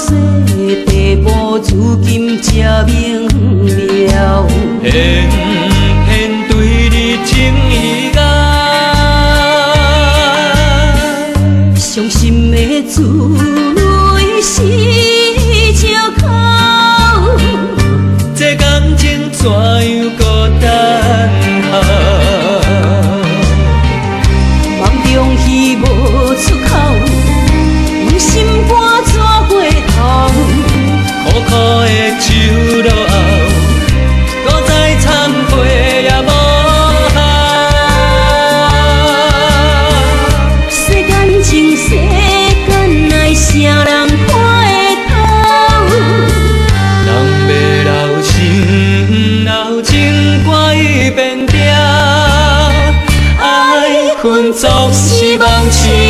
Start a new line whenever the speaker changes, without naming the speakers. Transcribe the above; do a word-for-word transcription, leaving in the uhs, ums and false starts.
世地无如今这明了，
偏偏对你情意爱，
伤心的滋泪是借口，
这感情怎样孤单下？
梦中戏无出口，用心肝怎过头？
苦苦的手落后，搁再忏悔也无效。
世间情，世间爱，啥人看会透？
人要留心，留情歌已变调，爱恨总是梦醒。